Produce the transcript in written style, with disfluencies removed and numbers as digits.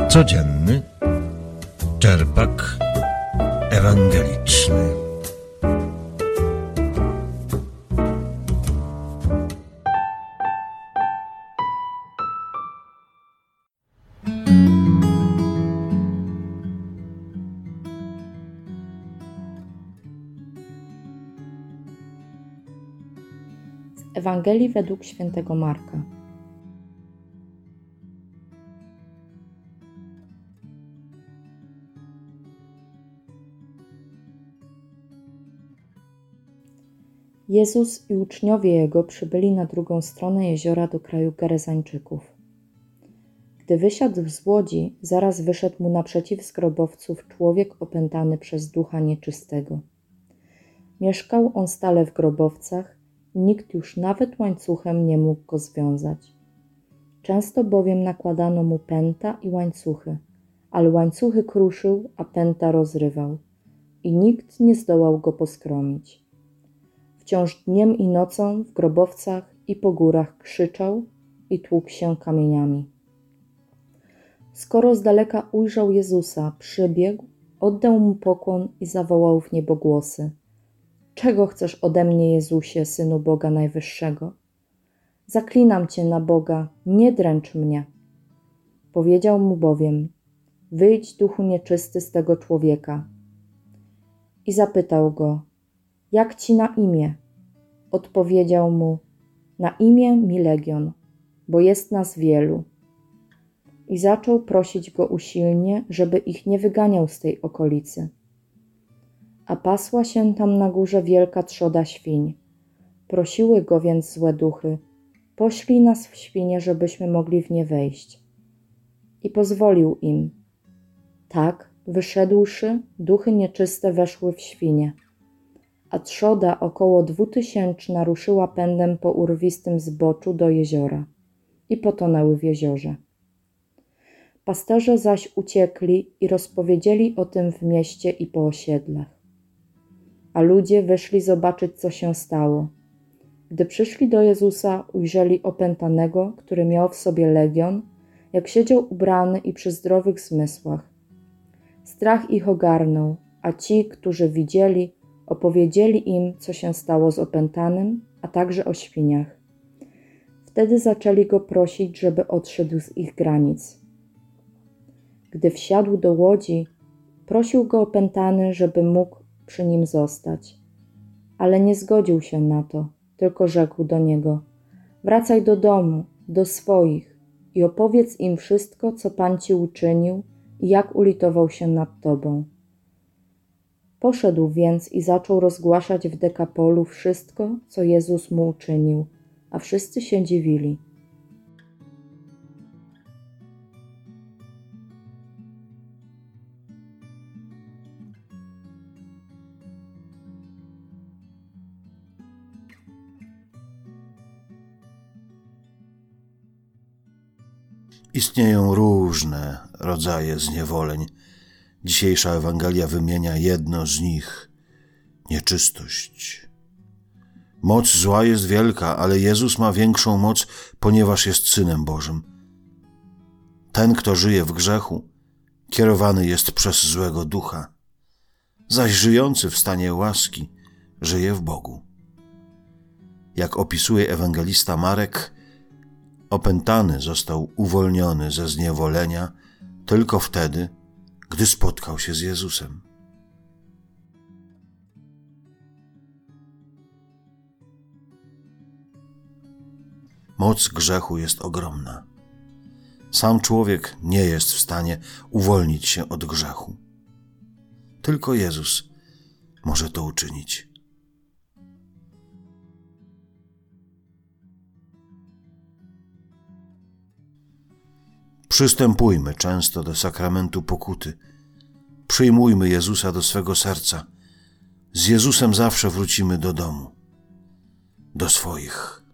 Codzienny czerpak ewangeliczny. Z Ewangelii według świętego Marka. Jezus i uczniowie Jego przybyli na drugą stronę jeziora do kraju Gerezańczyków. Gdy wysiadł z łodzi, zaraz wyszedł mu naprzeciw z grobowców człowiek opętany przez ducha nieczystego. Mieszkał on stale w grobowcach i nikt już nawet łańcuchem nie mógł go związać. Często bowiem nakładano mu pęta i łańcuchy, ale łańcuchy kruszył, a pęta rozrywał i nikt nie zdołał go poskromić. Wciąż dniem i nocą w grobowcach i po górach krzyczał i tłukł się kamieniami. Skoro z daleka ujrzał Jezusa, przybiegł, oddał mu pokłon i zawołał w niebogłosy: „Czego chcesz ode mnie, Jezusie, Synu Boga Najwyższego? Zaklinam Cię na Boga, nie dręcz mnie”. Powiedział mu bowiem: „Wyjdź, duchu nieczysty, z tego człowieka”. I zapytał go: „Jak ci na imię?” Odpowiedział mu: „Na imię mi Legion, bo jest nas wielu”. I zaczął prosić go usilnie, żeby ich nie wyganiał z tej okolicy. A pasła się tam na górze wielka trzoda świń. Prosiły go więc złe duchy: „Poślij nas w świnie, żebyśmy mogli w nie wejść”. I pozwolił im. Tak, wyszedłszy, duchy nieczyste weszły w świnie. A trzoda około 2000 ruszyła pędem po urwistym zboczu do jeziora i potonęły w jeziorze. Pasterze zaś uciekli i rozpowiedzieli o tym w mieście i po osiedlach. A ludzie wyszli zobaczyć, co się stało. Gdy przyszli do Jezusa, ujrzeli opętanego, który miał w sobie legion, jak siedział ubrany i przy zdrowych zmysłach. Strach ich ogarnął, a ci, którzy widzieli, opowiedzieli im, co się stało z opętanym, a także o świniach. Wtedy zaczęli go prosić, żeby odszedł z ich granic. Gdy wsiadł do łodzi, prosił go opętany, żeby mógł przy nim zostać. Ale nie zgodził się na to, tylko rzekł do niego: „Wracaj do domu, do swoich i opowiedz im wszystko, co Pan ci uczynił i jak ulitował się nad tobą”. Poszedł więc i zaczął rozgłaszać w Dekapolu wszystko, co Jezus mu uczynił, a wszyscy się dziwili. Istnieją różne rodzaje zniewoleń. Dzisiejsza Ewangelia wymienia jedno z nich – nieczystość. Moc zła jest wielka, ale Jezus ma większą moc, ponieważ jest Synem Bożym. Ten, kto żyje w grzechu, kierowany jest przez złego ducha, zaś żyjący w stanie łaski żyje w Bogu. Jak opisuje ewangelista Marek, opętany został uwolniony ze zniewolenia tylko wtedy, gdy spotkał się z Jezusem. Moc grzechu jest ogromna. Sam człowiek nie jest w stanie uwolnić się od grzechu. Tylko Jezus może to uczynić. Przystępujmy często do sakramentu pokuty. Przyjmujmy Jezusa do swego serca. Z Jezusem zawsze wrócimy do domu, do swoich.